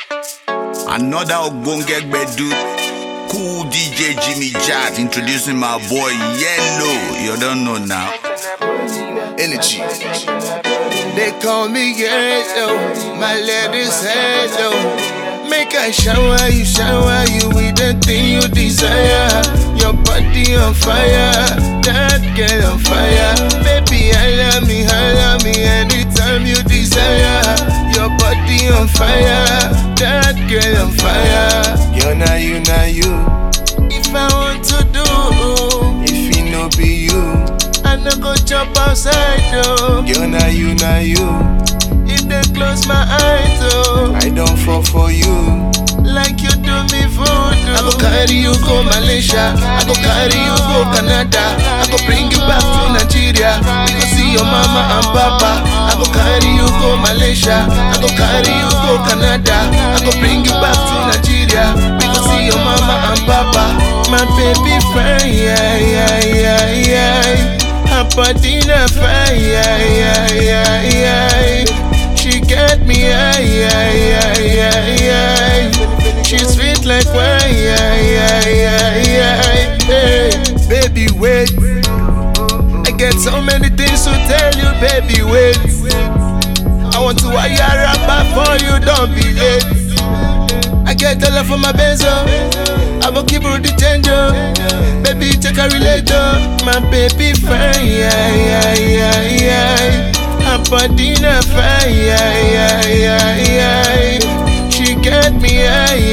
Another Ogbonge Gbedu, cool DJ Jimmy Jazz introducing my boy Yellow. You don't know now. Energy. They call me Yellow, my ladies hello. Make I shower you with the thing you desire. Your body on fire, that girl on fire. Baby, holla me anytime you desire. Your body on fire, that girl on fire. You're not you. If I want to do, if it no be you, I no go jump outside though. You're not you. If they close my eyes though, I don't fall for you like you do me voodoo. I go carry you go Malaysia, I go carry you go Canada, I go bring you back to Nigeria. We go see your mama and papa. I go carry you go Malaysia, I go carry you go Canada, I go bring you back to Nigeria. We go see your mama and papa. My baby fine, yeah. Her body na fire, yeah. She get me, yeah. She's sweet like wine, yeah. Hey, baby, wait. I get so many things to tell you, baby, wait. I want to wire up for you, don't be late. I get the love for my benzo, I will keep the change, baby, take a relator. My baby fine, yeah. Her body na fire, yeah. She get me,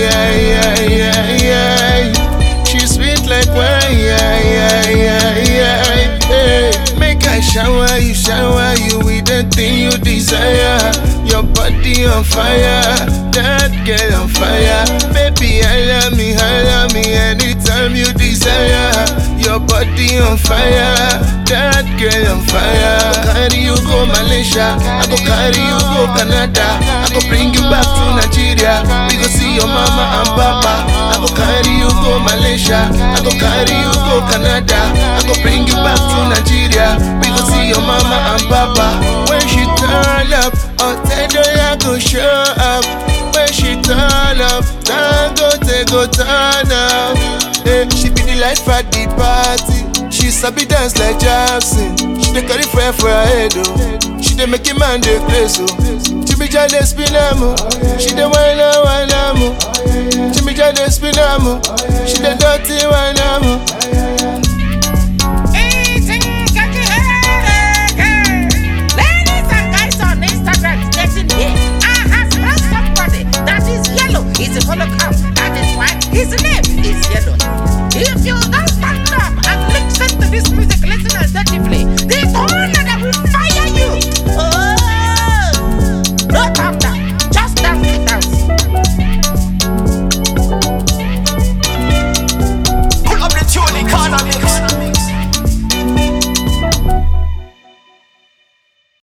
yeah. She's sweet like wine, yeah. Hey, make I shower you with the thing you desire. Your body on fire, that girl on fire. Baby, holla me anytime you desire. Your body on fire, that girl on fire. I go carry you go Malaysia, I go carry you go Canada, I go bring you back to Nigeria. We go see your mama and papa. I go carry you go Malaysia, I go carry you go Canada, I go bring you back to Nigeria. We go see your mama and papa. When she turn up, I go show up. When she turn up, Dangote go turn up. Hey, she be the life at the party. She sabi dance like Jackson. She dey carry fire for her head, oh. She dey make a man dey crazy, oh. Jimmy Jai dey spin am, oh. She dey whine am, oh. Jimmy Jai dey spin am, oh. She dey dirty whine am, oh. Ladies and guys on Instagram getting here. I have found somebody that is yellow. He's a holocaust. That is why his name